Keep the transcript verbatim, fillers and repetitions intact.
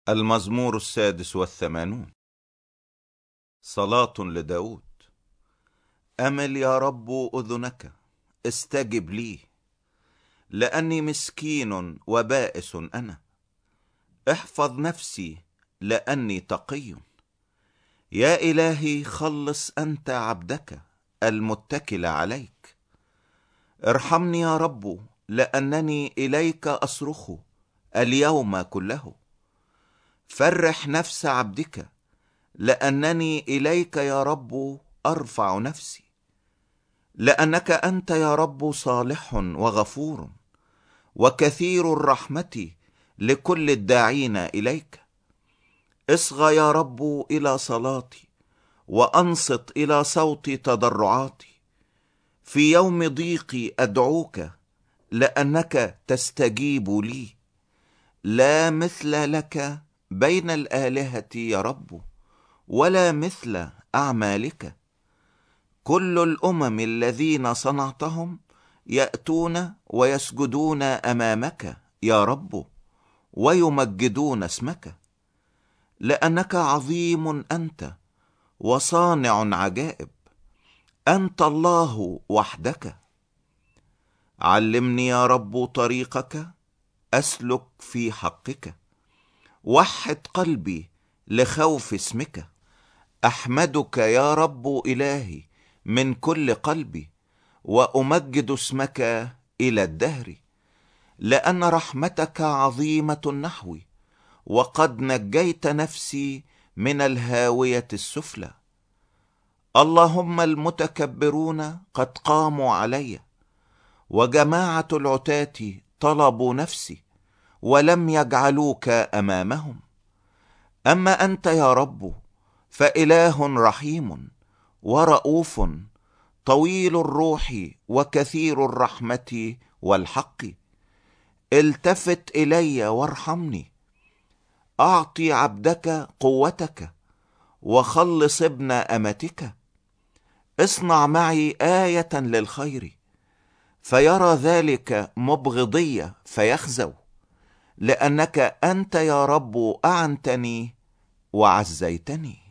المزمور السادس والثمانون. صلاة لداود. أمل يا رب أذنك، استجب لي، لأني مسكين وبائس أنا. احفظ نفسي لأني تقي. يا إلهي خلص أنت عبدك المتكل عليك. ارحمني يا رب لأنني إليك أصرخ اليوم كله. فرح نفس عبدك لأنني إليك يا رب أرفع نفسي. لأنك أنت يا رب صالح وغفور وكثير الرحمة لكل الداعين إليك. اصغى يا رب إلى صلاتي وأنصت إلى صوت تضرعاتي. في يوم ضيقي أدعوك لأنك تستجيب لي. لا مثل لك بين الآلهة يا رب، ولا مثل أعمالك. كل الأمم الذين صنعتهم يأتون ويسجدون أمامك يا رب، ويمجدون اسمك. لأنك عظيم أنت وصانع عجائب، أنت الله وحدك. علمني يا رب طريقك أسلك في حقك. وحد قلبي لخوف اسمك. أحمدك يا رب إلهي من كل قلبي، وأمجد اسمك إلى الدهر. لأن رحمتك عظيمة نحوي، وقد نجيت نفسي من الهاوية السفلى. اللهم المتكبرون قد قاموا علي، وجماعة العتاة طلبوا نفسي، ولم يجعلوك أمامهم. أما أنت يا رب فإله رحيم ورؤوف، طويل الروح وكثير الرحمة والحق. التفت إلي وارحمني. أعطي عبدك قوتك، وخلص ابن أمتك. اصنع معي آية للخير، فيرى ذلك مبغضي فيخزوا. لأنك أنت يا رب أعنتني وعزيتني.